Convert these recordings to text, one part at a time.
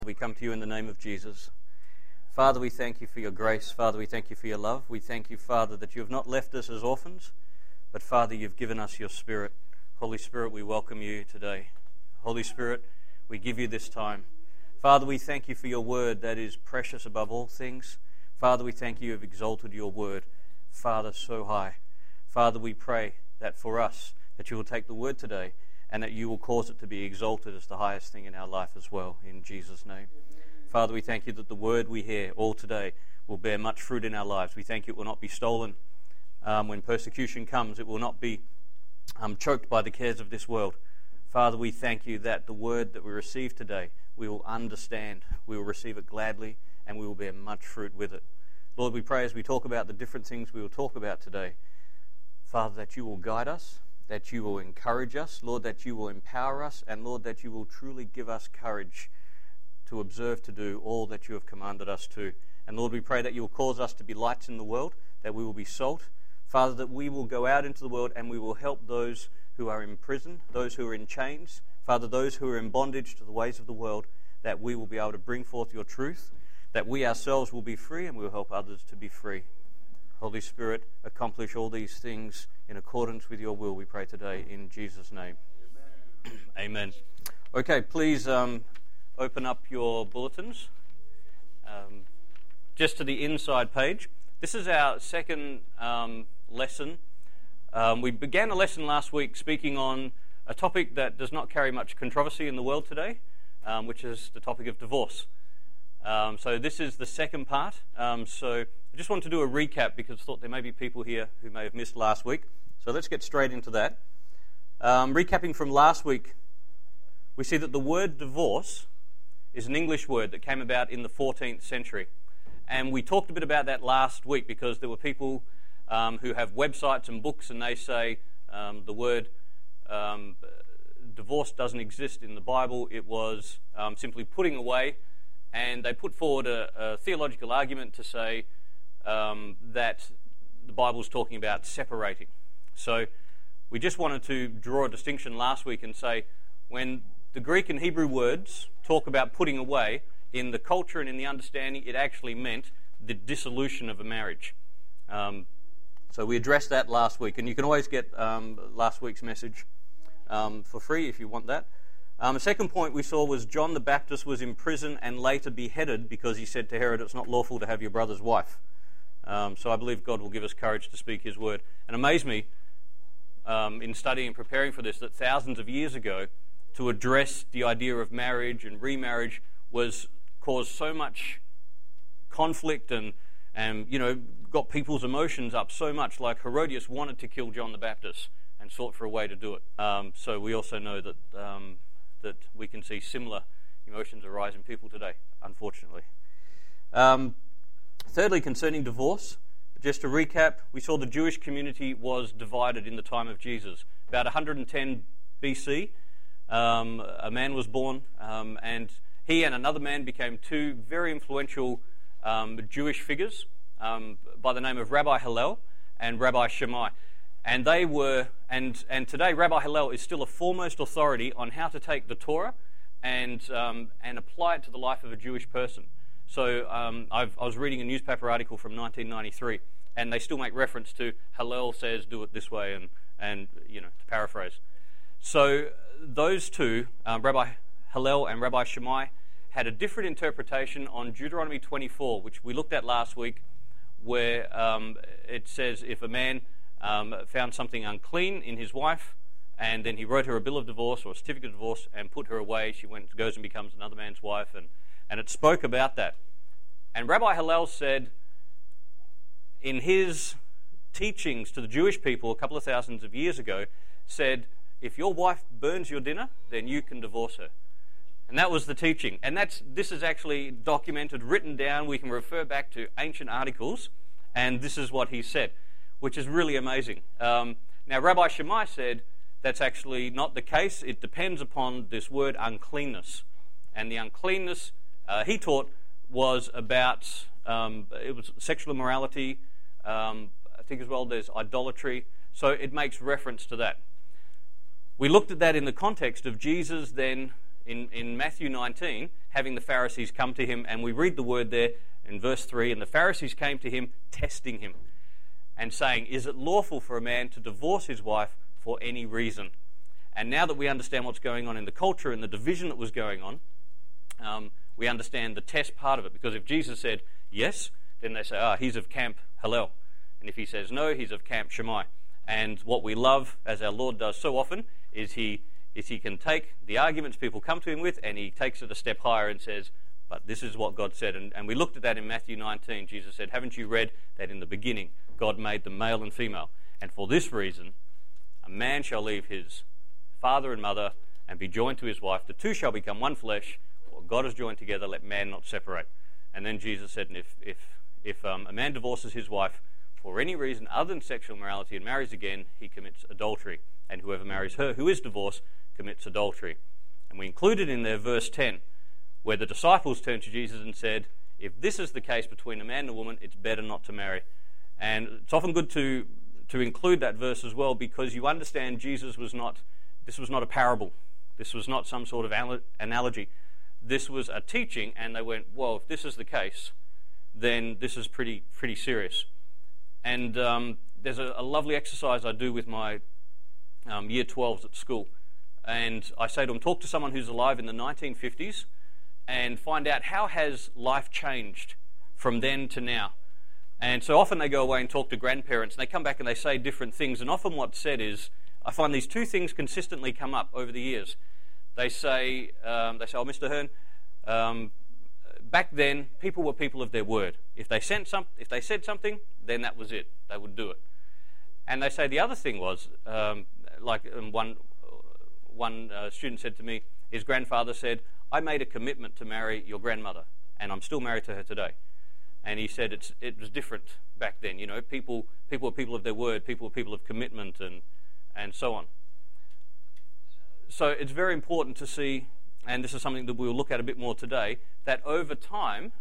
We come to you in the name of Jesus. Father, we thank you for your grace. Father, we thank you for your love. We thank you, Father, that you have not left us as orphans, but Father, you've given us your Spirit. Holy Spirit, we welcome you today. Holy Spirit, we give you this time. Father, we thank you for your word that is precious above all things. Father, we thank you have exalted your word, Father, so high. Father, we pray that for us, that you will take the word today and that you will cause it to be exalted as the highest thing in our life as well, in Jesus' name. Father, we thank you that the word we hear all today will bear much fruit in our lives. We thank you it will not be stolen. When persecution comes, it will not be choked by the cares of this world. Father, we thank you that the word that we receive today, we will understand, we will receive it gladly, and we will bear much fruit with it. Lord, we pray as we talk about the different things we will talk about today, Father, that you will guide us, that you will encourage us, Lord, that you will empower us, and Lord, that you will truly give us courage to observe to do all that you have commanded us to. And Lord, we pray that you will cause us to be lights in the world, that we will be salt. Father, that we will go out into the world and we will help those who are in prison, those who are in chains, Father, those who are in bondage to the ways of the world, that we will be able to bring forth your truth, that we ourselves will be free and we will help others to be free. Holy Spirit, accomplish all these things in accordance with your will, we pray today in Jesus' name. Amen. Amen. Okay, please open up your bulletins. Just to the inside page. This is our second lesson. We began a lesson last week speaking on a topic that does not carry much controversy in the world today, which is the topic of divorce. So this is the second part. So I just want to do a recap because I thought there may be people here who may have missed last week. So let's get straight into that. Recapping from last week, we see that the word divorce is an English word that came about in the 14th century. And we talked a bit about that last week because there were people who have websites and books and they say the word divorce doesn't exist in the Bible. It was simply putting away. And they put forward a theological argument to say that the Bible's talking about separating. So we just wanted to draw a distinction last week and say when the Greek and Hebrew words talk about putting away, in the culture and in the understanding, it actually meant the dissolution of a marriage. So we addressed that last week, and you can always get last week's message for free if you want that. The second point we saw was John the Baptist was in prison and later beheaded because he said to Herod, it's not lawful to have your brother's wife. So I believe God will give us courage to speak his word. And it amazed me in studying and preparing for this that thousands of years ago, to address the idea of marriage and remarriage was caused so much conflict and got people's emotions up so much, like Herodias wanted to kill John the Baptist and sought for a way to do it. So we also know that that we can see similar emotions arise in people today, unfortunately. Thirdly, concerning divorce, just to recap, we saw the Jewish community was divided in the time of Jesus. About 110 BC, a man was born, and he and another man became two very influential Jewish figures by the name of Rabbi Hillel and Rabbi Shammai. And they were, and today Rabbi Hillel is still a foremost authority on how to take the Torah and apply it to the life of a Jewish person. So I was reading a newspaper article from 1993, and they still make reference to Hillel says do it this way, and to paraphrase. So those two, Rabbi Hillel and Rabbi Shammai, had a different interpretation on Deuteronomy 24, which we looked at last week, where it says if a man found something unclean in his wife, and then he wrote her a bill of divorce or a certificate of divorce and put her away, she goes and becomes another man's wife, and it spoke about that. And Rabbi Hillel said, in his teachings to the Jewish people a couple of thousands of years ago, said, if your wife burns your dinner, then you can divorce her. And that was the teaching. And this is actually documented, written down. We can refer back to ancient articles, and this is what he said, which is really amazing. Now, Rabbi Shammai said that's actually not the case. It depends upon this word uncleanness. And the uncleanness, he taught, was about, it was sexual immorality. I think as well there's idolatry. So it makes reference to that. We looked at that in the context of Jesus then in Matthew 19, having the Pharisees come to him, and we read the word there in verse 3, and the Pharisees came to him, testing him, and saying, is it lawful for a man to divorce his wife for any reason? And now that we understand what's going on in the culture and the division that was going on, we understand the test part of it. Because if Jesus said yes, then they say, he's of camp Hillel. And if he says no, he's of camp Shammai. And what we love, as our Lord does so often, is he can take the arguments people come to him with, and he takes it a step higher and says, but this is what God said. And we looked at that in Matthew 19. Jesus said, haven't you read that in the beginning God made them male and female? And for this reason, a man shall leave his father and mother and be joined to his wife. The two shall become one flesh. What God has joined together, let man not separate. And then Jesus said, and if a man divorces his wife for any reason other than sexual immorality and marries again, he commits adultery. And whoever marries her who is divorced commits adultery. And we included in there verse 10, where the disciples turned to Jesus and said, if this is the case between a man and a woman, it's better not to marry. And it's often good to include that verse as well, because you understand this was not a parable. This was not some sort of analogy. This was a teaching, and they went, well, if this is the case, then this is pretty serious. And there's a lovely exercise I do with my year 12s at school. And I say to them, talk to someone who's alive in the 1950s and find out how has life changed from then to now. And so often they go away and talk to grandparents, and they come back and they say different things. And often what's said is, I find these two things consistently come up over the years. They say, oh, Mr. Hearn, back then people were people of their word. If they said something, then that was it. They would do it. And they say the other thing was, one student said to me, his grandfather said, I made a commitment to marry your grandmother, and I'm still married to her today. And he said it was different back then. You know, people were people of their word, people were people of commitment, and so on. So it's very important to see, and this is something that we'll look at a bit more today, that over time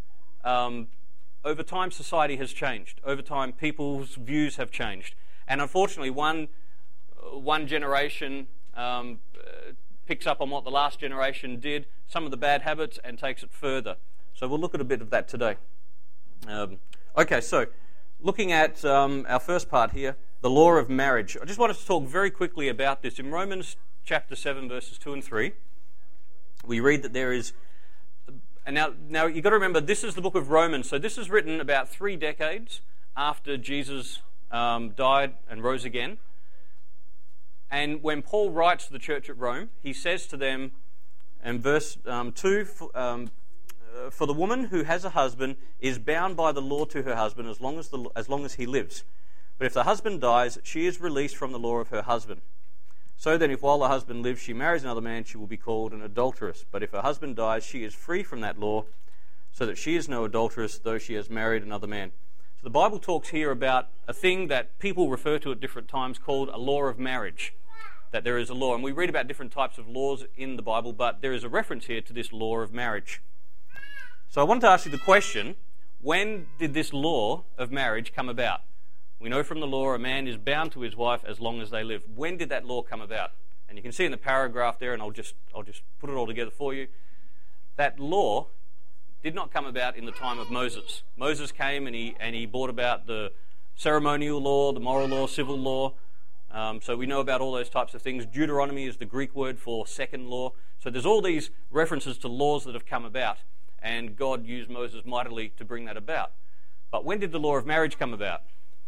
society has changed. Over time, people's views have changed. And unfortunately, one generation picks up on what the last generation did, some of the bad habits, and takes it further. So we'll look at a bit of that today. Okay, so looking at our first part here, the law of marriage. I just wanted to talk very quickly about this. In Romans chapter 7, verses 2 and 3, we read that there is... And now you've got to remember, this is the book of Romans, so this is written about 3 decades after Jesus died and rose again. And when Paul writes to the church at Rome, he says to them in verse 2, for the woman who has a husband is bound by the law to her husband as long as he lives. But if the husband dies, she is released from the law of her husband. So then, if while the husband lives she marries another man, she will be called an adulteress. But if her husband dies, she is free from that law, so that she is no adulteress, though she has married another man. So the Bible talks here about a thing that people refer to at different times called a law of marriage. That there is a law, and we read about different types of laws in the Bible, but there is a reference here to this law of marriage. So I wanted to ask you the question, when did this law of marriage come about? We know from the law a man is bound to his wife as long as they live. When did that law come about? And you can see in the paragraph there, and I'll just put it all together for you. That law did not come about in the time of Moses. Moses came and he brought about the ceremonial law, the moral law, civil law. So we know about all those types of things. Deuteronomy is the Greek word for second law. So there's all these references to laws that have come about, and God used Moses mightily to bring that about. But when did the law of marriage come about?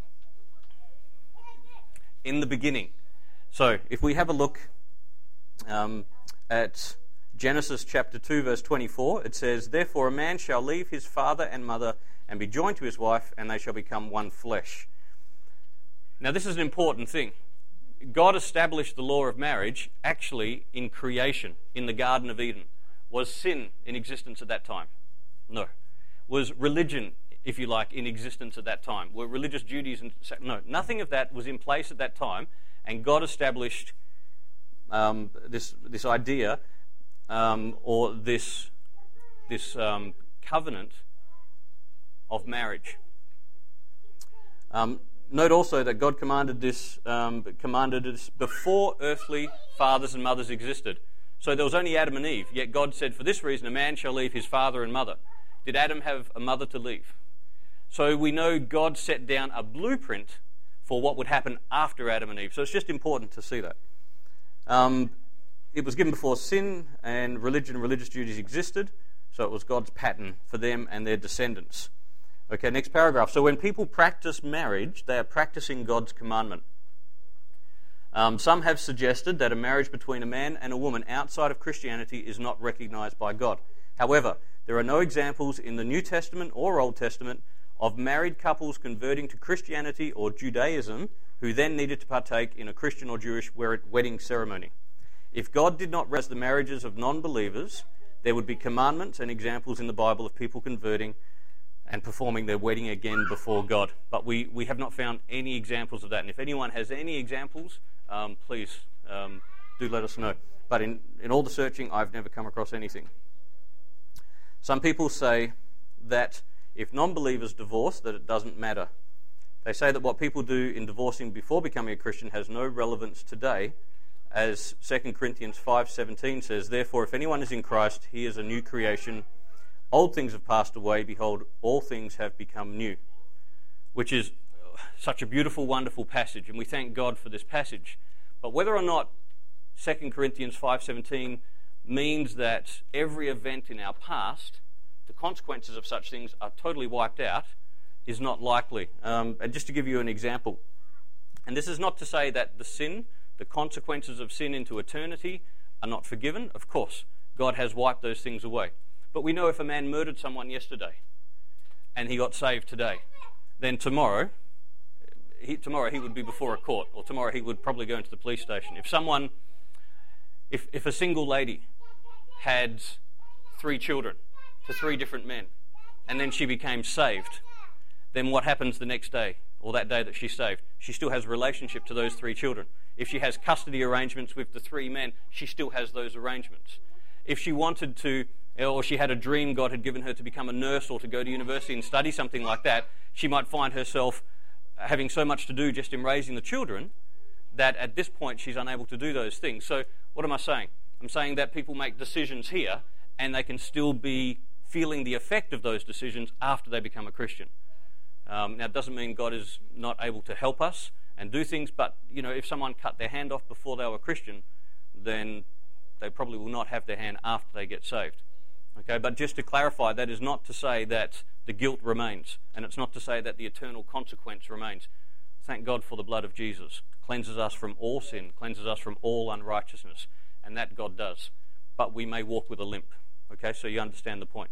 In the beginning. So if we have a look at Genesis chapter 2 verse 24, it says, therefore a man shall leave his father and mother and be joined to his wife, and they shall become one flesh. Now this is an important thing. God established the law of marriage actually in creation, in the Garden of Eden. Was sin in existence at that time? No. Was religion, if you like, in existence at that time? Were religious duties? No, nothing of that was in place at that time, and God established this idea or this covenant of marriage. Note also that God commanded this before earthly fathers and mothers existed. So there was only Adam and Eve, yet God said, for this reason a man shall leave his father and mother. Did Adam have a mother to leave? So we know God set down a blueprint for what would happen after Adam and Eve. So it's just important to see that. It was given before sin and religion and religious duties existed, so it was God's pattern for them and their descendants. Okay, next paragraph. So when people practice marriage, they are practicing God's commandment. Some have suggested that a marriage between a man and a woman outside of Christianity is not recognized by God. However, there are no examples in the New Testament or Old Testament of married couples converting to Christianity or Judaism who then needed to partake in a Christian or Jewish wedding ceremony. If God did not recognize the marriages of non-believers, there would be commandments and examples in the Bible of people converting and performing their wedding again before God. But we have not found any examples of that. And if anyone has any examples, please do let us know. But in all the searching, I've never come across anything. Some people say that if non-believers divorce, that it doesn't matter. They say that what people do in divorcing before becoming a Christian has no relevance today, as 2 Corinthians 5:17 says, therefore, if anyone is in Christ, he is a new creation. Old things have passed away. Behold, all things have become new. Which is such a beautiful, wonderful passage, and we thank God for this passage. But whether or not 2 Corinthians 5:17 means that every event in our past, the consequences of such things are totally wiped out, is not likely. And just to give you an example, and this is not to say that the consequences of sin into eternity are not forgiven. Of course, God has wiped those things away. But we know if a man murdered someone yesterday and he got saved today, then tomorrow he would be before a court, or tomorrow he would probably go into the police station. If a single lady had 3 children to 3 different men, and then she became saved, then what happens the next day, or that day that she's saved? She still has a relationship to those 3 children. If she has custody arrangements with the 3 men, she still has those arrangements. If she wanted to, or she had a dream God had given her to become a nurse or to go to university and study something like that, she might find herself having so much to do just in raising the children that at this point she's unable to do those things. So what am I saying? I'm saying that people make decisions here and they can still be feeling the effect of those decisions after they become a Christian. Now, it doesn't mean God is not able to help us and do things, but if someone cut their hand off before they were Christian, then they probably will not have their hand after they get saved. Okay, but just to clarify, that is not to say that the guilt remains, and it's not to say that the eternal consequence remains. Thank God for the blood of Jesus. Cleanses us from all sin, cleanses us from all unrighteousness, and that God does. But we may walk with a limp. Okay, so you understand the point.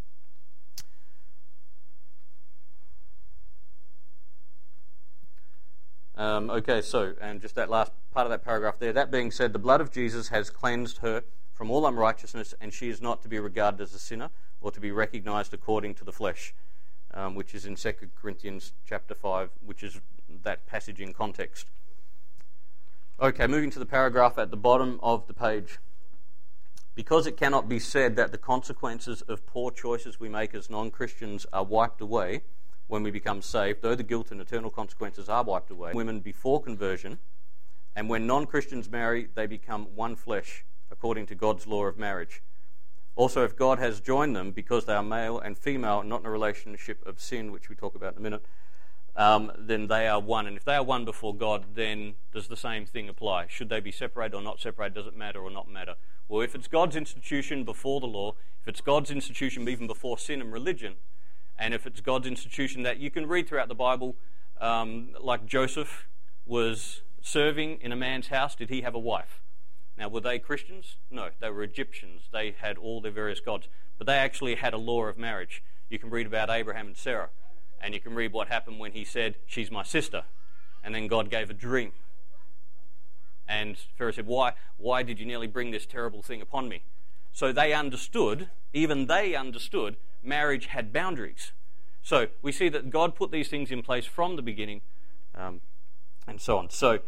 And just that last part of that paragraph there. That being said, the blood of Jesus has cleansed her from all unrighteousness, and she is not to be regarded as a sinner or to be recognized according to the flesh, which is in 2 Corinthians chapter 5, which is that passage in context. Okay, moving to the paragraph at the bottom of the page. Because it cannot be said that the consequences of poor choices we make as non-Christians are wiped away when we become saved, though the guilt and eternal consequences are wiped away, women before conversion, and when non-Christians marry, they become one flesh according to God's law of marriage. Also, if God has joined them because they are male and female, not in a relationship of sin, which we talk about in a minute, then they are one. And if they are one before God, then does the same thing apply? Should they be separated or not separated? Does it matter or not matter? Well, if it's God's institution before the law, if it's God's institution even before sin and religion, and if it's God's institution that you can read throughout the Bible, like Joseph was serving in a man's house, did he have a wife? Now, were they Christians? No, they were Egyptians. They had all their various gods. But they actually had a law of marriage. You can read about Abraham and Sarah, and you can read what happened when he said, she's my sister. And then God gave a dream. And Pharaoh said, why did you nearly bring this terrible thing upon me? So they understood, even they understood, marriage had boundaries. So we see that God put these things in place from the beginning, and so on. So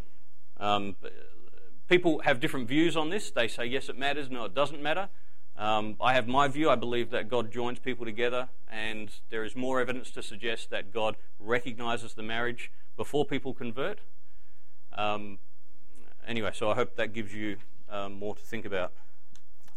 people have different views on this. They say, yes, it matters. No, it doesn't matter. I have my view. I believe that God joins people together, and there is more evidence to suggest that God recognizes the marriage before people convert. Anyway, so I hope that gives you more to think about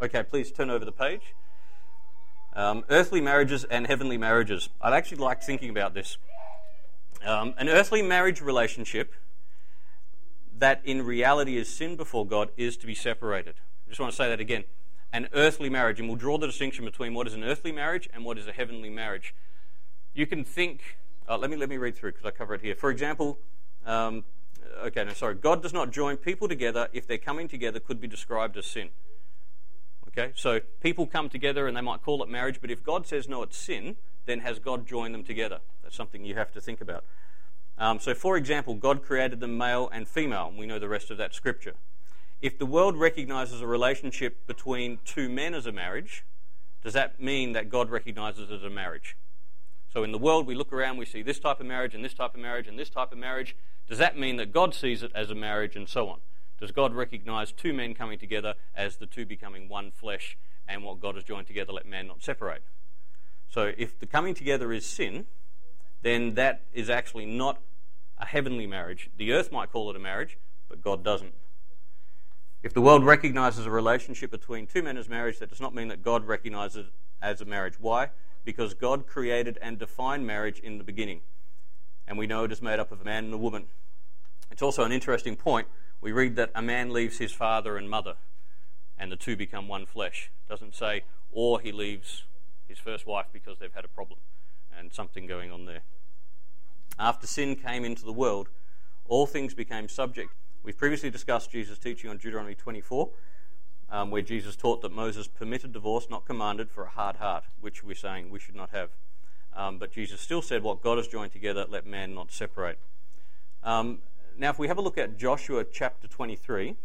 Okay, please turn over the page. Earthly marriages and heavenly marriages. I'd actually like thinking about this. An earthly marriage relationship that in reality is sin before God is to be separated. I just want to say that again. An earthly marriage, and we'll draw the distinction between what is an earthly marriage and what is a heavenly marriage. You can think, let me read through because I cover it here. For example, God does not join people together if their coming together could be described as sin. Okay, so people come together and they might call it marriage, but if God says no, it's sin, then has God joined them together? That's something you have to think about. So for example, God created them male and female, and we know the rest of that scripture. If the world recognizes a relationship between two men as a marriage, does that mean that God recognizes it as a marriage? So in the world, we look around, we see this type of marriage and this type of marriage and this type of marriage. Does that mean that God sees it as a marriage and so on? Does God recognize two men coming together as the two becoming one flesh, and what God has joined together let man not separate? So if the coming together is sin, then that is actually not a heavenly marriage. The earth might call it a marriage, but God doesn't. If the world recognizes a relationship between two men as marriage, that does not mean that God recognizes it as a marriage. Why? Because God created and defined marriage in the beginning. And we know it is made up of a man and a woman. It's also an interesting point. We read that a man leaves his father and mother, and the two become one flesh. It doesn't say, or he leaves his first wife because they've had a problem and something going on there. After sin came into the world, all things became subject. We've previously discussed Jesus' teaching on Deuteronomy 24, where Jesus taught that Moses permitted divorce, not commanded, for a hard heart, which we're saying we should not have. But Jesus still said, what God has joined together, let man not separate. Now, if we have a look at Joshua chapter 23,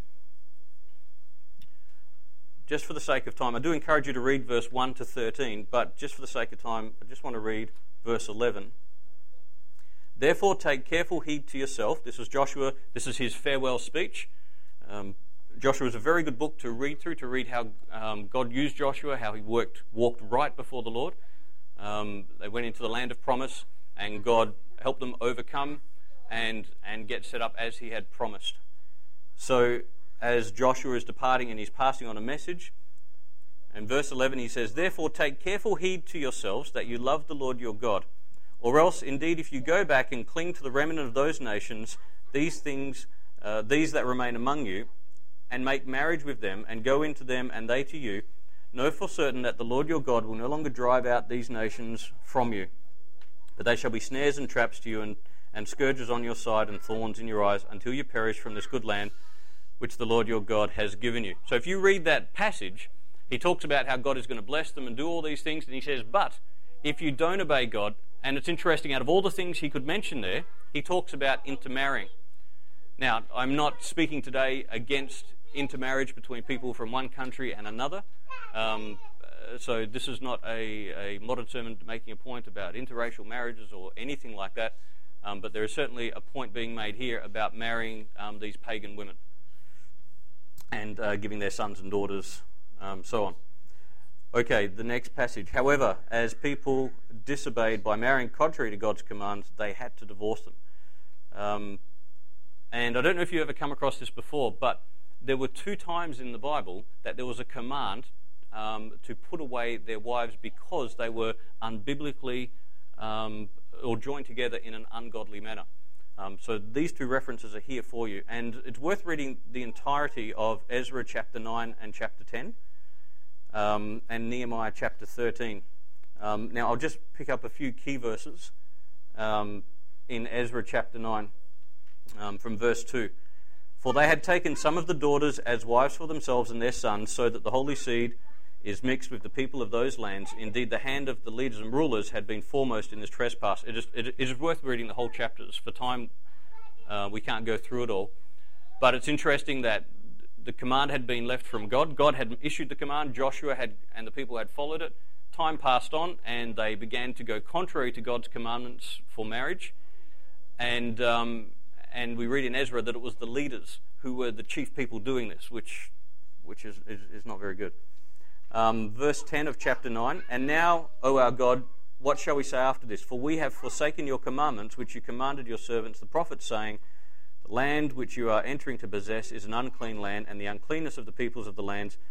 just for the sake of time, I do encourage you to read verse 1 to 13, but just for the sake of time, I just want to read verse 11. Therefore take careful heed to yourself. This was Joshua, this is his farewell speech. Joshua is a very good book to read through, to read how God used Joshua, how he walked right before the Lord. They went into the land of promise, and God helped them overcome and get set up as he had promised. So as Joshua is departing and he's passing on a message, in verse 11 he says, Therefore take careful heed to yourselves that you love the Lord your God. Or else, indeed, if you go back and cling to the remnant of those nations, these that remain among you, and make marriage with them, and go into them, and they to you, know for certain that the Lord your God will no longer drive out these nations from you, but they shall be snares and traps to you, and scourges on your side, and thorns in your eyes, until you perish from this good land which the Lord your God has given you. So if you read that passage, he talks about how God is going to bless them and do all these things, and he says, but if you don't obey God, and it's interesting, out of all the things he could mention there, he talks about intermarrying. Now, I'm not speaking today against intermarriage between people from one country and another. So this is not a modern sermon making a point about interracial marriages or anything like that. But there is certainly a point being made here about marrying these pagan women and giving their sons and daughters, so on. Okay, the next passage. However, as people disobeyed by marrying contrary to God's commands, they had to divorce them. And I don't know if you ever come across this before, but there were 2 times in the Bible that there was a command to put away their wives because they were unbiblically or joined together in an ungodly manner. So these 2 references are here for you. And it's worth reading the entirety of Ezra chapter 9 and chapter 10. And Nehemiah chapter 13. Now I'll just pick up a few key verses in Ezra chapter 9 from verse 2. For they had taken some of the daughters as wives for themselves and their sons, so that the holy seed is mixed with the people of those lands. Indeed, the hand of the leaders and rulers had been foremost in this trespass. It is worth reading the whole chapters. For time, we can't go through it all. But it's interesting that the command had been left from God. God had issued the command. Joshua and the people had followed it. Time passed on, and they began to go contrary to God's commandments for marriage. And we read in Ezra that it was the leaders who were the chief people doing this, which is not very good. Verse 10 of chapter 9, And now, O our God, what shall we say after this? For we have forsaken your commandments, which you commanded your servants the prophets, saying, The land which you are entering to possess is an unclean land, and the uncleanness of the peoples of the lands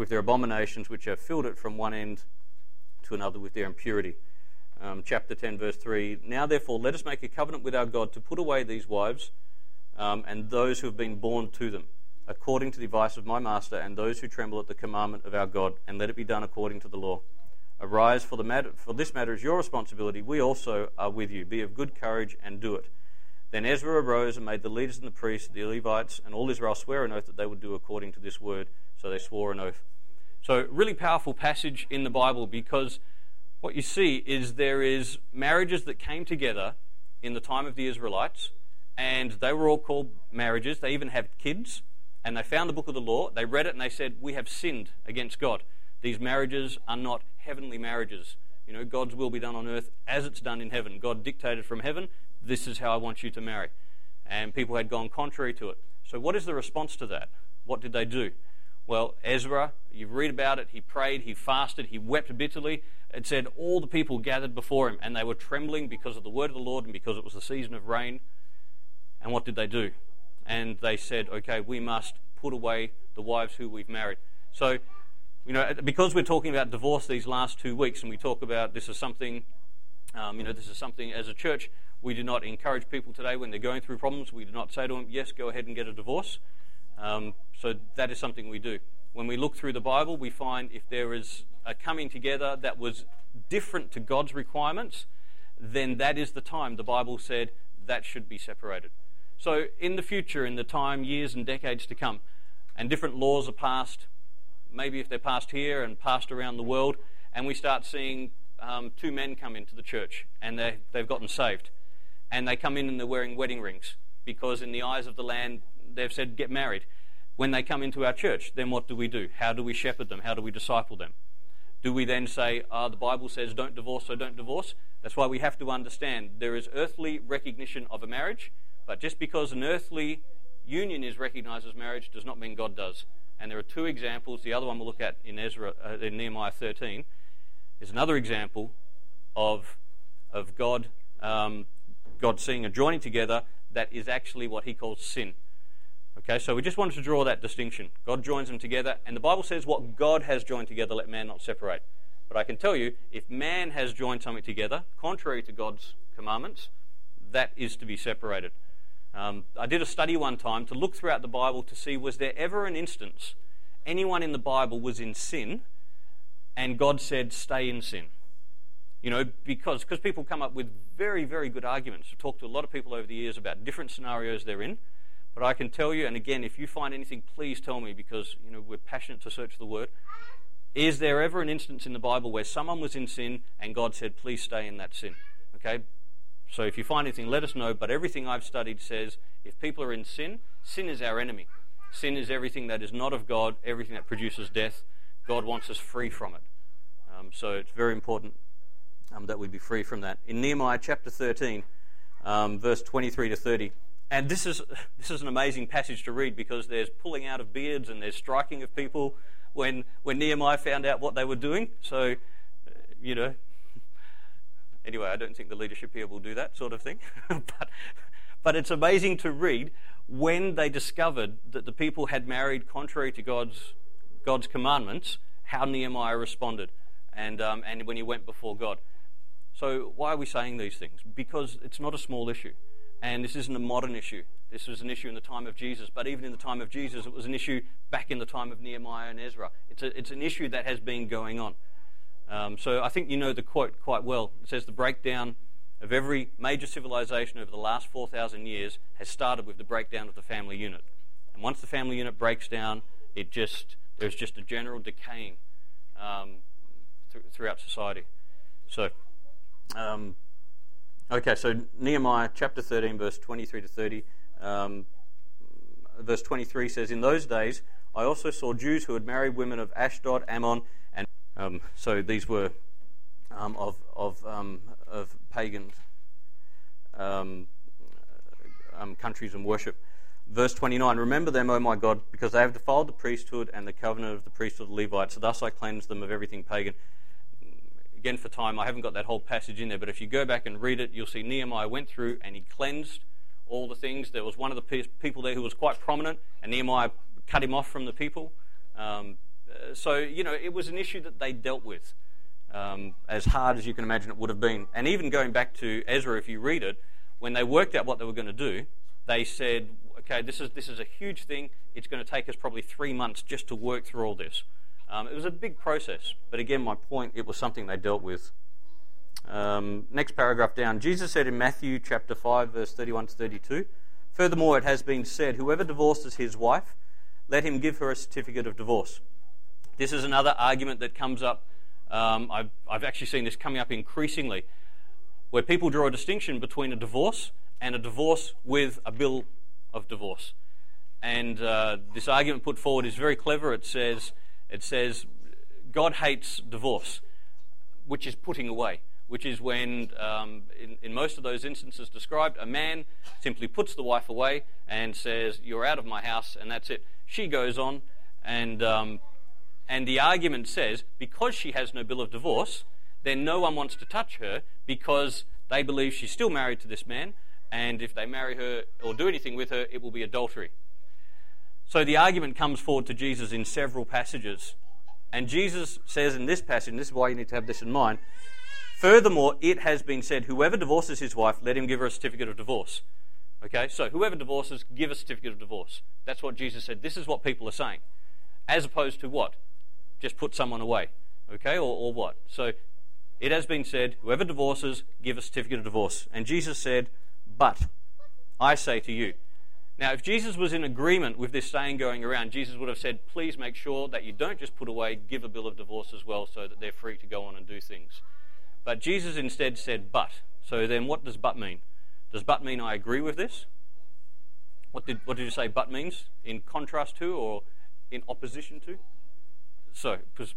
with their abominations, which have filled it from one end to another with their impurity. Chapter 10, verse 3, Now therefore let us make a covenant with our God to put away these wives and those who have been born to them, according to the advice of my master, and those who tremble at the commandment of our God, and let it be done according to the law. Arise, for this matter is your responsibility. We also are with you. Be of good courage and do it. Then Ezra arose and made the leaders and the priests, the Levites, and all Israel swear an oath that they would do according to this word. So they swore an oath. So really powerful passage in the Bible, because what you see is there is marriages that came together in the time of the Israelites, and they were all called marriages. They even had kids, and they found the book of the law. They read it and they said, we have sinned against God. These marriages are not heavenly marriages. You know, God's will be done on earth as it's done in heaven. God dictated from heaven, this is how I want you to marry. And people had gone contrary to it. So what is the response to that? What did they do? Well, Ezra, you read about it, he prayed, he fasted, he wept bitterly. It said all the people gathered before him, and they were trembling because of the word of the Lord and because it was the season of rain. And what did they do? And they said, okay, we must put away the wives who we've married. So, you know, because we're talking about divorce these last 2 weeks, and we talk about this is something, this is something as a church, we do not encourage people today when they're going through problems. We do not say to them, yes, go ahead and get a divorce. So that is something we do. When we look through the Bible, we find if there is a coming together that was different to God's requirements, then that is the time the Bible said that should be separated. So in the future, in the time, years and decades to come, and different laws are passed, maybe if they're passed here and passed around the world, and we start seeing 2 men come into the church and they've gotten saved, and they come in and they're wearing wedding rings because in the eyes of the land they've said get married. When they come into our church, then what do? How do we shepherd them? How do we disciple them? Do we then say, the Bible says don't divorce, so don't divorce? That's why we have to understand there is earthly recognition of a marriage, but just because an earthly union is recognized as marriage does not mean God does. And there are 2 examples. The other one we'll look at in Nehemiah 13 is another example of God seeing a joining together that is actually what he calls sin. Okay, so we just wanted to draw that distinction. God joins them together, and the Bible says what God has joined together, let man not separate. But I can tell you, if man has joined something together, contrary to God's commandments, that is to be separated. I did a study one time to look throughout the Bible to see was there ever an instance anyone in the Bible was in sin and God said stay in sin. You know, because people come up with very, very good arguments. I've talked to a lot of people over the years about different scenarios they're in. But I can tell you, and again, if you find anything, please tell me, because you know we're passionate to search the Word. Is there ever an instance in the Bible where someone was in sin and God said, please stay in that sin? Okay? So if you find anything, let us know. But everything I've studied says if people are in sin, sin is our enemy. Sin is everything that is not of God, everything that produces death. God wants us free from it. So it's very important that we be free from that. In Nehemiah chapter 13, verse 23 to 30, and this is an amazing passage to read because there's pulling out of beards and there's striking of people when Nehemiah found out what they were doing. So, you know, anyway, I don't think the leadership here will do that sort of thing. But it's amazing to read when they discovered that the people had married contrary to God's commandments, how Nehemiah responded and when he went before God. So why are we saying these things? Because it's not a small issue. And this isn't a modern issue. This was an issue in the time of Jesus. But even in the time of Jesus, it was an issue back in the time of Nehemiah and Ezra. It's an issue that has been going on. So I think you know the quote quite well. It says the breakdown of every major civilization over the last 4,000 years has started with the breakdown of the family unit. And once the family unit breaks down, there's just a general decaying throughout society. So... Okay, so Nehemiah chapter 13, verse 23 to 30. Verse 23 says, in those days I also saw Jews who had married women of Ashdod, Ammon, and so these were of pagan countries and worship. Verse 29, remember them, O my God, because they have defiled the priesthood and the covenant of the priesthood of the Levites, so thus I cleanse them of everything pagan. Again, for time, I haven't got that whole passage in there, but if you go back and read it, you'll see Nehemiah went through and he cleansed all the things. There was one of the people there who was quite prominent, and Nehemiah cut him off from the people. So, it was an issue that they dealt with, as hard as you can imagine it would have been. And even going back to Ezra, if you read it, when they worked out what they were going to do, they said, okay, this is a huge thing. It's going to take us probably 3 months just to work through all this. It was a big process. But again, my point, it was something they dealt with. Next paragraph down. Jesus said in Matthew chapter 5, verse 31 to 32, "Furthermore, it has been said, whoever divorces his wife, let him give her a certificate of divorce." This is another argument that comes up. I've actually seen this coming up increasingly, where people draw a distinction between a divorce and a divorce with a bill of divorce. And this argument put forward is very clever. It says God hates divorce, which is putting away, which is when, in most of those instances described, a man simply puts the wife away and says, "You're out of my house," and that's it. She goes on, and the argument says, because she has no bill of divorce, then no one wants to touch her because they believe she's still married to this man, and if they marry her or do anything with her, it will be adultery. So the argument comes forward to Jesus in several passages. And Jesus says in this passage, and this is why you need to have this in mind, "Furthermore, it has been said, whoever divorces his wife, let him give her a certificate of divorce." Okay, so whoever divorces, give a certificate of divorce. That's what Jesus said. This is what people are saying. As opposed to what? Just put someone away. Okay, or what? So it has been said, whoever divorces, give a certificate of divorce. And Jesus said, "But I say to you." Now, if Jesus was in agreement with this saying going around, Jesus would have said, please make sure that you don't just put away, give a bill of divorce as well so that they're free to go on and do things. But Jesus instead said, "But." So then what does "but" mean? Does "but" mean I agree with this? What did you say "but" means? In contrast to or in opposition to? So, because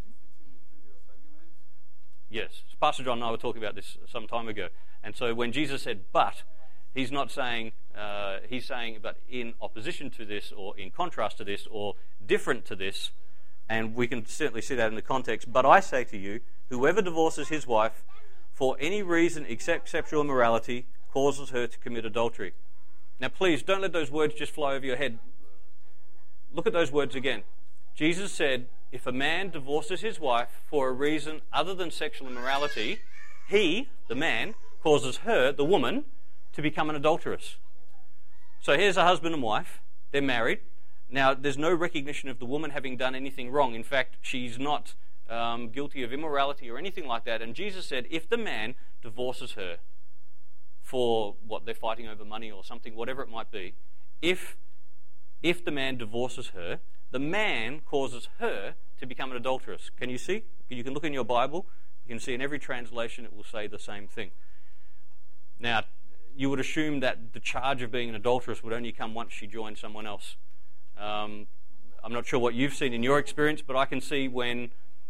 yes, Pastor John and I were talking about this some time ago. And so when Jesus said "but," he's not saying, he's saying but in opposition to this or in contrast to this or different to this. And we can certainly see that in the context. "But I say to you, whoever divorces his wife for any reason except sexual immorality causes her to commit adultery." Now please, don't let those words just fly over your head. Look at those words again. Jesus said, if a man divorces his wife for a reason other than sexual immorality, he, the man, causes her, the woman, to become an adulteress. So here's a husband and wife. They're married. Now, there's no recognition of the woman having done anything wrong. In fact, she's not guilty of immorality or anything like that. And Jesus said, if the man divorces her for what they're fighting over money or something, whatever it might be, if the man divorces her, the man causes her to become an adulteress. Can you see? You can look in your Bible. You can see in every translation it will say the same thing. Now, you would assume that the charge of being an adulteress would only come once she joined someone else. I'm not sure what you've seen in your experience, but I can see when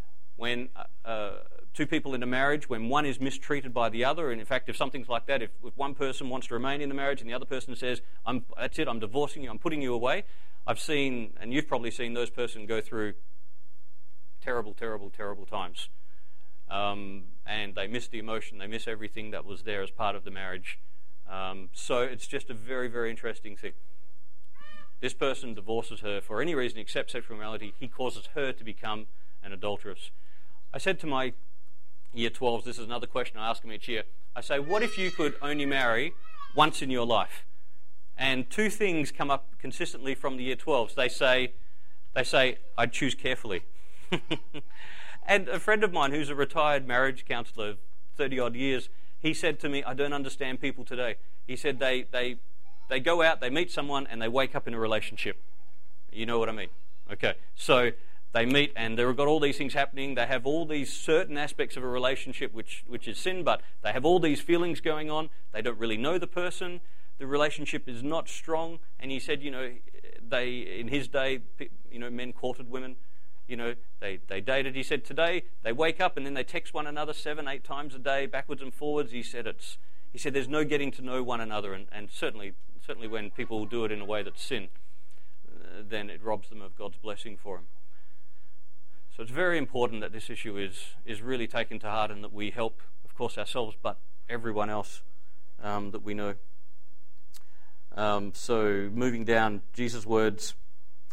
two people in a marriage, when one is mistreated by the other, and in fact, if something's like that, if one person wants to remain in the marriage and the other person says, that's it, I'm divorcing you, I'm putting you away, I've seen, and you've probably seen those person go through terrible, terrible, terrible times. And they miss the emotion, they miss everything that was there as part of the marriage. So it's just a very, very interesting thing. This person divorces her for any reason except sexual immorality. He causes her to become an adulteress. I said to my Year 12s, this is another question I ask them each year, I say, what if you could only marry once in your life? And two things come up consistently from the Year 12s. They say, I'd choose carefully. And a friend of mine who's a retired marriage counsellor, 30-odd years, he said to me, I don't understand people today. He said they go out, they meet someone, and they wake up in a relationship. You know what I mean? Okay, so they meet, and they've got all these things happening. They have all these certain aspects of a relationship, which is sin, but they have all these feelings going on. They don't really know the person. The relationship is not strong. And he said, in his day, men courted women. They dated. He said today they wake up and then they text one another 7-8 times a day, backwards and forwards. He said there's no getting to know one another, and certainly when people do it in a way that's sin, then it robs them of God's blessing for them. So it's very important that this issue is really taken to heart, and that we help, of course, ourselves, but everyone else that we know. So moving down, Jesus' words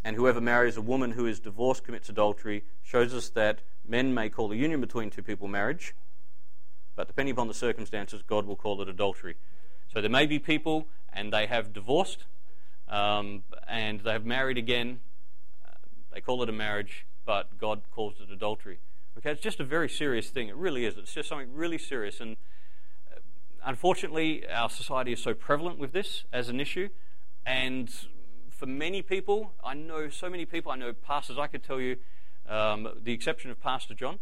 and whoever marries a woman who is divorced commits adultery, shows us that men may call a union between two people marriage, but depending upon the circumstances, God will call it adultery. So there may be people, and they have divorced, and they have married again. They call it a marriage, but God calls it adultery. Okay, it's just a very serious thing. It really is. It's just something really serious. And unfortunately, our society is so prevalent with this as an issue. And for many people, I know so many people, I know pastors, I could tell you, the exception of Pastor John,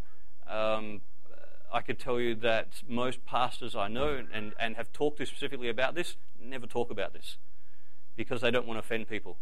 I could tell you that most pastors I know and have talked to specifically about this, never talk about this because they don't want to offend people.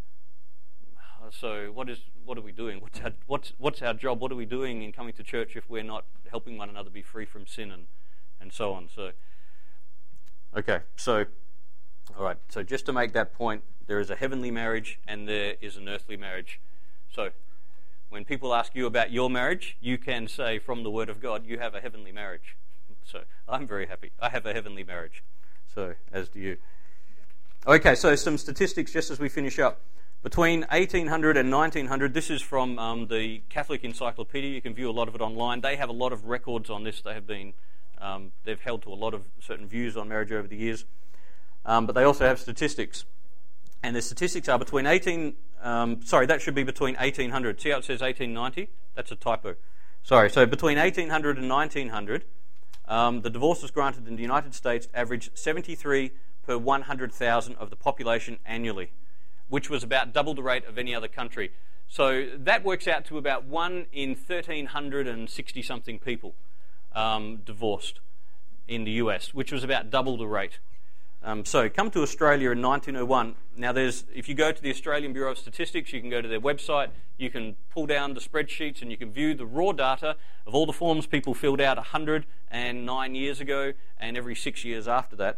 So what are we doing? What's our job? What are we doing in coming to church if we're not helping one another be free from sin and so on? So, okay, so, all right. So just to make that point, there is a heavenly marriage and there is an earthly marriage. So when people ask you about your marriage, you can say from the Word of God, you have a heavenly marriage. So I'm very happy. I have a heavenly marriage. So as do you. Okay, so some statistics just as we finish up. Between 1800 and 1900, this is from the Catholic Encyclopedia. You can view a lot of it online. They have a lot of records on this. They have been, they've held to a lot of certain views on marriage over the years. But they also have statistics. And the statistics are between that should be between 1800. See how it says 1890? That's a typo. Sorry, so between 1800 and 1900, the divorces granted in the United States averaged 73 per 100,000 of the population annually, which was about double the rate of any other country. So that works out to about 1 in 1,360-something people divorced in the US, which was about double the rate. So come to Australia in 1901. Now if you go to the Australian Bureau of Statistics, you can go to their website, you can pull down the spreadsheets and you can view the raw data of all the forms people filled out 109 years ago and every 6 years after that.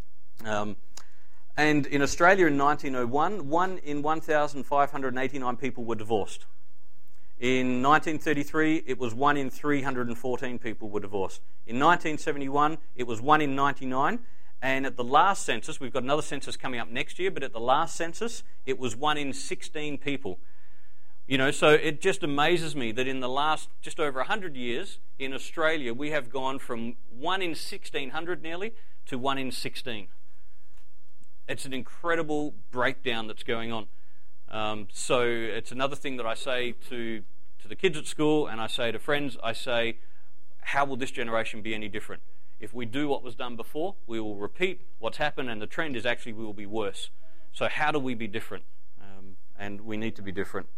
And in Australia in 1901, 1 in 1,589 people were divorced. In 1933, it was 1 in 314 people were divorced. In 1971, it was 1 in 99. And at the last census, we've got another census coming up next year, but at the last census, it was 1 in 16 people. You know, so it just amazes me that in the last just over 100 years in Australia, we have gone from 1 in 1,600 nearly to 1 in 16. It's an incredible breakdown that's going on. So it's another thing that I say to the kids at school, and I say to friends, I say, how will this generation be any different? If we do what was done before, we will repeat what's happened, and the trend is actually we will be worse. So how do we be different? And we need to be different.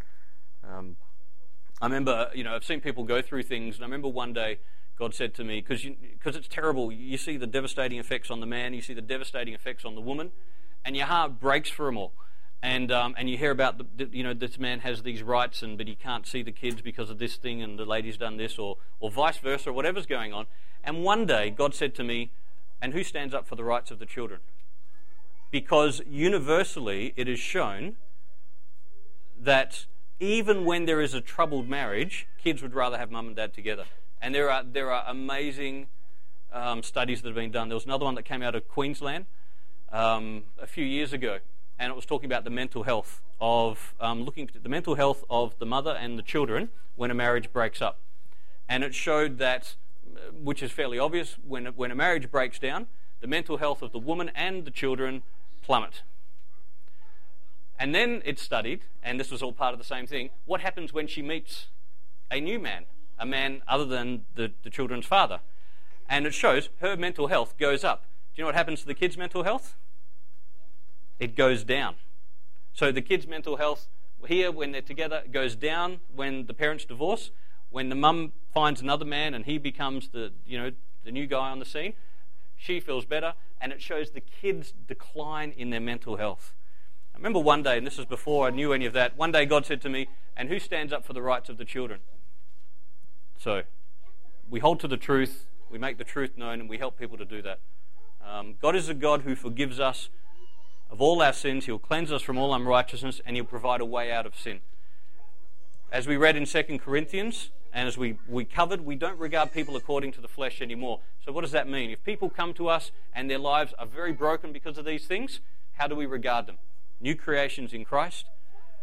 I remember, I've seen people go through things, and I remember one day God said to me, because it's terrible, you see the devastating effects on the man, you see the devastating effects on the woman, and your heart breaks for them all. And you hear about, this man has these rights, but he can't see the kids because of this thing, and the lady's done this, or vice versa, or whatever's going on. And one day, God said to me, and who stands up for the rights of the children? Because universally, it is shown that even when there is a troubled marriage, kids would rather have mum and dad together. And there are amazing studies that have been done. There was another one that came out of Queensland a few years ago, and it was talking about the mental health of looking at the mental health of the mother and the children when a marriage breaks up. And it showed that, which is fairly obvious, when a marriage breaks down, the mental health of the woman and the children plummet. And then it studied, and this was all part of the same thing, what happens when she meets a new man, a man other than the children's father. And it shows her mental health goes up. Do you know what happens to the kids' mental health? It goes down. So the kids' mental health here, when they're together, goes down when the parents divorce. When the mum finds another man and he becomes the new guy on the scene, she feels better, and it shows the kids' decline in their mental health. I remember one day, and this was before I knew any of that, one day God said to me, and who stands up for the rights of the children? So we hold to the truth, we make the truth known, and we help people to do that. God is a God who forgives us of all our sins. He'll cleanse us from all unrighteousness, and He'll provide a way out of sin. As we read in 2 Corinthians, and as we covered, we don't regard people according to the flesh anymore. So what does that mean? If people come to us and their lives are very broken because of these things, how do we regard them? New creations in Christ.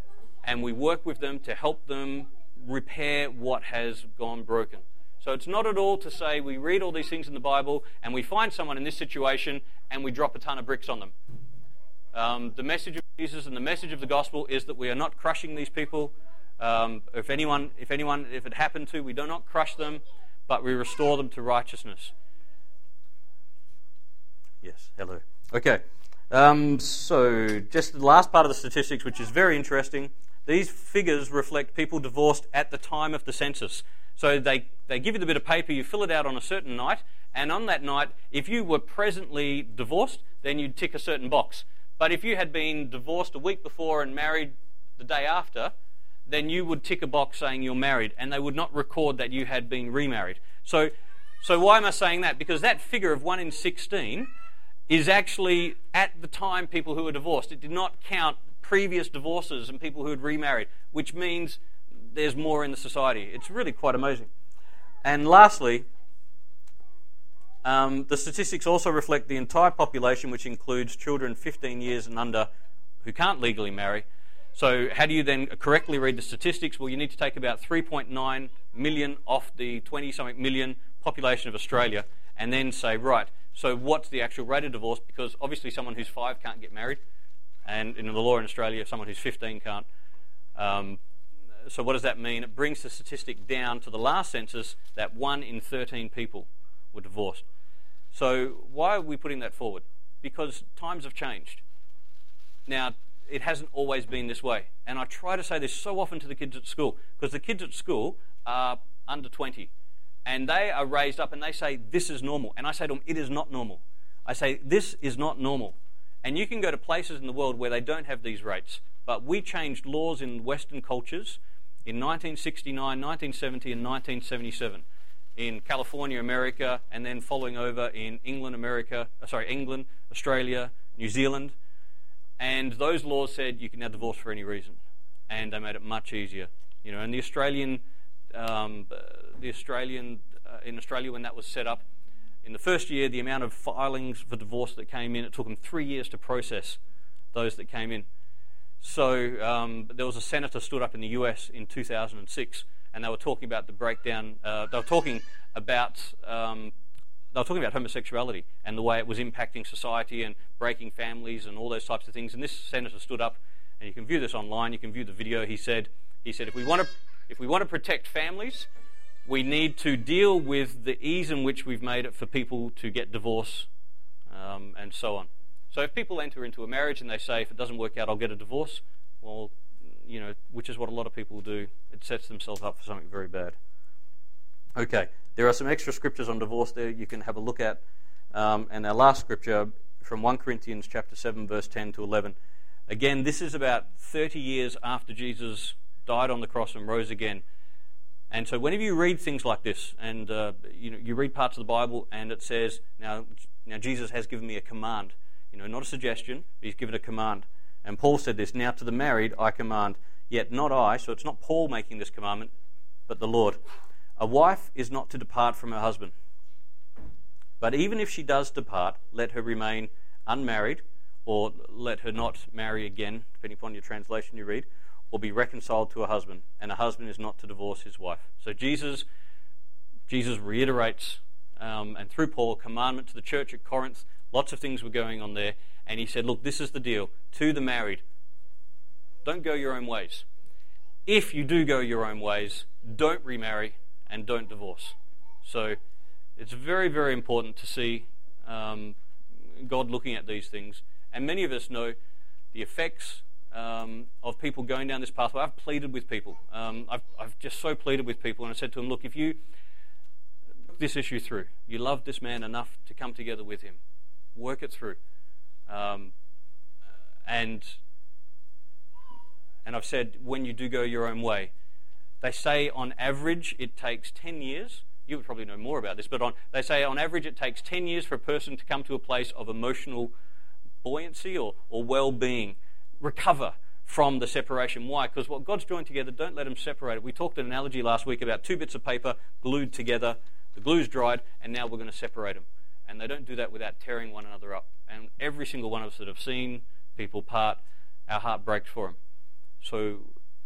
and we work with them to help them repair what has gone broken. So it's not at all to say we read all these things in the Bible and we find someone in this situation and we drop a ton of bricks on them. The message of Jesus and the message of the gospel is that we are not crushing these people. If it happened to, we do not crush them, but we restore them to righteousness. Yes, hello. Okay, so just the last part of the statistics, which is very interesting. These figures reflect people divorced at the time of the census. So they give you the bit of paper, you fill it out on a certain night, and on that night, if you were presently divorced, then you'd tick a certain box. But if you had been divorced a week before and married the day after, then you would tick a box saying you're married, and they would not record that you had been remarried. So why am I saying that? Because that figure of 1 in 16 is actually at the time people who were divorced. It did not count previous divorces and people who had remarried, which means there's more in the society. It's really quite amazing. And lastly, the statistics also reflect the entire population, which includes children 15 years and under who can't legally marry. So how do you then correctly read the statistics? Well, you need to take about 3.9 million off the 20-something million population of Australia and then say, right, so what's the actual rate of divorce? Because obviously someone who's 5 can't get married, and in the law in Australia, someone who's 15 can't. So what does that mean? It brings the statistic down to the last census that 1 in 13 people were divorced. So why are we putting that forward? Because times have changed. Now, it hasn't always been this way. And I try to say this so often to the kids at school, because the kids at school are under 20. And they are raised up and they say, this is normal. And I say to them, it is not normal. I say, this is not normal. And you can go to places in the world where they don't have these rates. But we changed laws in Western cultures in 1969, 1970, and 1977. In California, America, and then following over in England, Australia, New Zealand. And those laws said you can now divorce for any reason. And they made it much easier. You know, and in Australia, when that was set up, in the first year, the amount of filings for divorce that came in, it took them 3 years to process those that came in. So there was a senator stood up in the US in 2006, and they were talking about the breakdown. They were talking about homosexuality and the way it was impacting society and breaking families and all those types of things. And this senator stood up, and you can view this online. You can view the video. He said, if we want to protect families, we need to deal with the ease in which we've made it for people to get divorce, and so on. So if people enter into a marriage and they say, if it doesn't work out, I'll get a divorce, well, you know, which is what a lot of people do, it sets themselves up for something very bad. Okay, there are some extra scriptures on divorce there you can have a look at. And our last scripture from 1 Corinthians chapter 7, verse 10 to 11. Again, this is about 30 years after Jesus died on the cross and rose again. And so whenever you read things like this, and you read parts of the Bible, and it says, now Jesus has given me a command. You know, not a suggestion, but he's given a command. And Paul said this, now to the married I command, yet not I, so it's not Paul making this commandment, but the Lord. A wife is not to depart from her husband. But even if she does depart, let her remain unmarried, or let her not marry again, depending upon your translation you read, or be reconciled to her husband, and a husband is not to divorce his wife. So Jesus reiterates, and through Paul, a commandment to the church at Corinth. Lots of things were going on there, and he said, look, this is the deal. To the married, don't go your own ways. If you do go your own ways, don't remarry and don't divorce. So it's very, very important to see God looking at these things. And many of us know the effects of people going down this pathway. I've pleaded with people. I've just so pleaded with people, and I said to them, look, if you look this issue through, you love this man enough to come together with him, work it through. And I've said, when you do go your own way, they say on average it takes 10 years. You would probably know more about this, but they say on average it takes 10 years for a person to come to a place of emotional buoyancy or well-being, recover from the separation. Why? Because what God's joined together, don't let them separate it. We talked an analogy last week about 2 bits of paper glued together. The glue's dried, and now we're going to separate them. And they don't do that without tearing one another up. And every single one of us that have seen people part, our heart breaks for them. So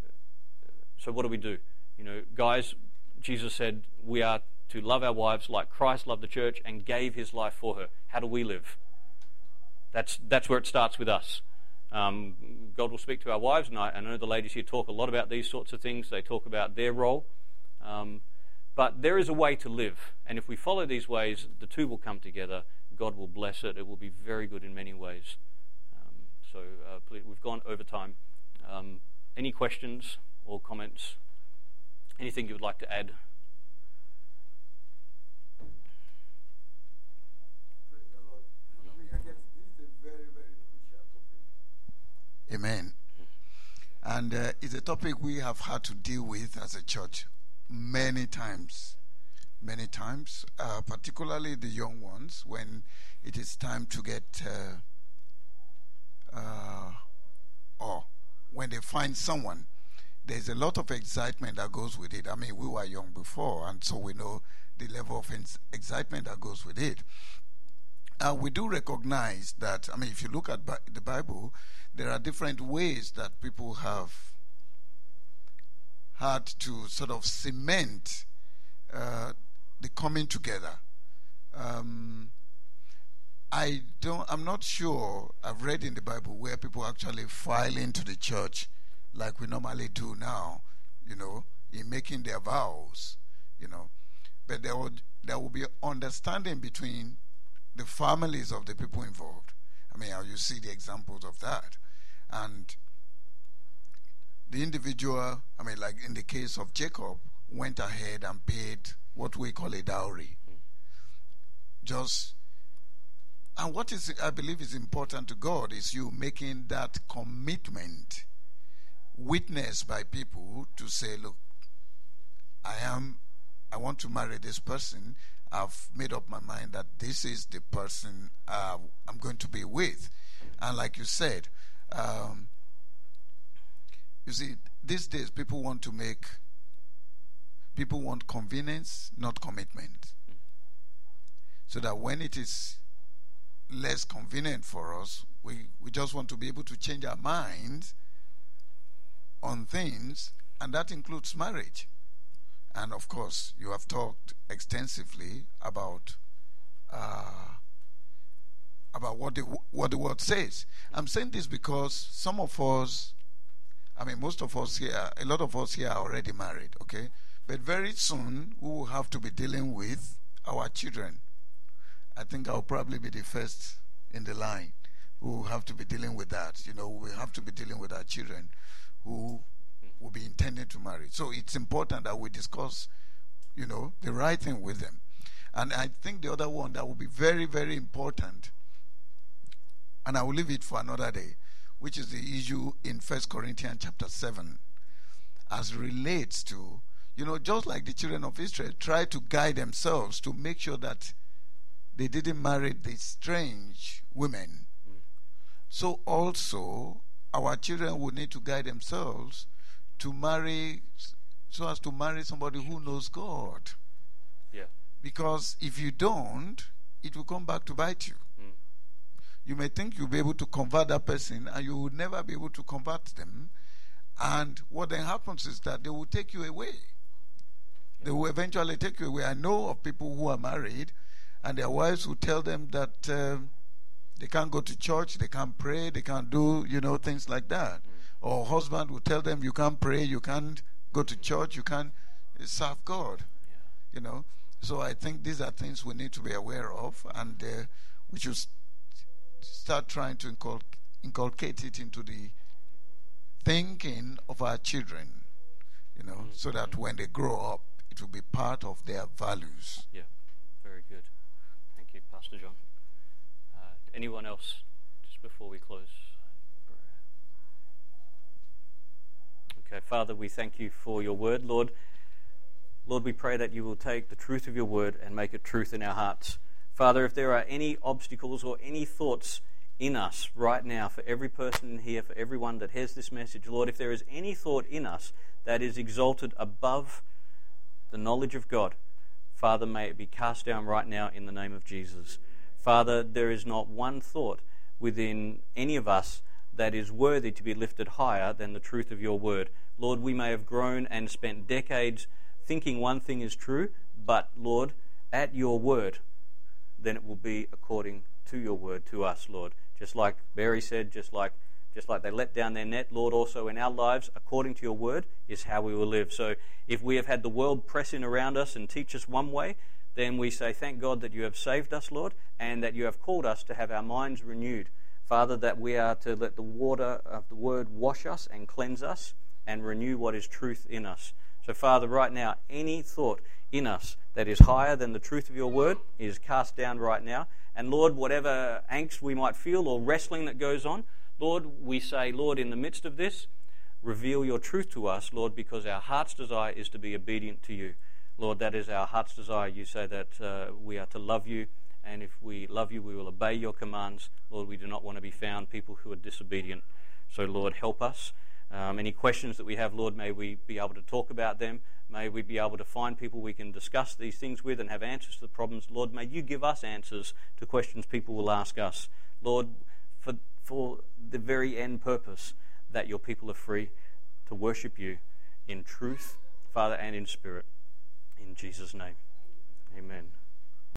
So what do? Guys, Jesus said we are to love our wives like Christ loved the church and gave his life for her. How do we live? That's where it starts with us. God will speak to our wives, and I know the ladies here talk a lot about these sorts of things. They talk about their role. But there is a way to live, and if we follow these ways, the two will come together. God will bless it. It will be very good in many ways. Please, we've gone over time. Any questions or comments? Anything you would like to add? Praise the Lord. I guess this is a very, very crucial topic. Amen. And it's a topic we have had to deal with as a church many times, particularly the young ones, when it is time to get, or when they find someone, there's a lot of excitement that goes with it. I mean, we were young before, and so we know the level of excitement that goes with it. We do recognize that, I mean, if you look at the Bible, there are different ways that people have had to sort of cement the coming together. I'm not sure I've read in the Bible where people actually file into the church like we normally do now, in making their vows, But there will be understanding between the families of the people involved. I mean, you see the examples of that. And the individual, I mean, like in the case of Jacob, went ahead and paid what we call a dowry. And what is, I believe, is important to God is you making that commitment, witnessed by people to say, look, I want to marry this person. I've made up my mind that this is the person I'm going to be with. And like you said, you see, these days people want convenience, not commitment. So that when it is less convenient for us, we just want to be able to change our minds on things, and that includes marriage. And of course, you have talked extensively about what the word says. I'm saying this because some of us, I mean, most of us here, a lot of us here are already married, okay? But very soon, we will have to be dealing with our children. I think I'll probably be the first in the line who will have to be dealing with that. We have to be dealing with our children who will be intending to marry. So it's important that we discuss, the right thing with them. And I think the other one that will be very, very important, and I will leave it for another day, which is the issue in 1 Corinthians chapter 7, as relates to, just like the children of Israel try to guide themselves to make sure that they didn't marry these strange women. So also, our children will need to guide themselves to marry, so as to marry somebody who knows God. Yeah. Because if you don't, it will come back to bite you. You may think you'll be able to convert that person, and you will never be able to convert them. And what then happens is that they will take you away. They will eventually take you away. I know of people who are married, and their wives will tell them that they can't go to church, they can't pray, they can't do, things like that. Or husband will tell them, you can't pray, you can't go to church, you can't serve God. So I think these are things we need to be aware of, and we should start trying to inculcate it into the thinking of our children, so that when they grow up, it will be part of their values. Yeah, very good. Thank you, Pastor John. Anyone else, just before we close? Okay, Father, we thank you for your word, Lord. Lord, we pray that you will take the truth of your word and make it truth in our hearts. Father, if there are any obstacles or any thoughts in us right now, for every person in here, for everyone that has this message, Lord, if there is any thought in us that is exalted above the knowledge of God, Father, may it be cast down right now in the name of Jesus. Father, there is not one thought within any of us that is worthy to be lifted higher than the truth of your word. Lord, we may have grown and spent decades thinking one thing is true, but Lord, at your word, then it will be according to your word to us, Lord. Just like Barry said, just like they let down their net, Lord, also in our lives, according to your word, is how we will live. So if we have had the world press in around us and teach us one way, then we say, thank God that you have saved us, Lord, and that you have called us to have our minds renewed. Father, that we are to let the water of the word wash us and cleanse us and renew what is truth in us. So, Father, right now, any thought in us that is higher than the truth of your word is cast down right now. And, Lord, whatever angst we might feel or wrestling that goes on, Lord, we say, Lord, in the midst of this, reveal your truth to us, Lord, because our heart's desire is to be obedient to you. Lord, that is our heart's desire. You say that we are to love you, and if we love you, we will obey your commands. Lord, we do not want to be found people who are disobedient. So, Lord, help us. Any questions that we have, Lord, may we be able to talk about them. May we be able to find people we can discuss these things with and have answers to the problems. Lord, may you give us answers to questions people will ask us. Lord, for the very end purpose that your people are free to worship you in truth, Father, and in spirit. In Jesus' name, amen.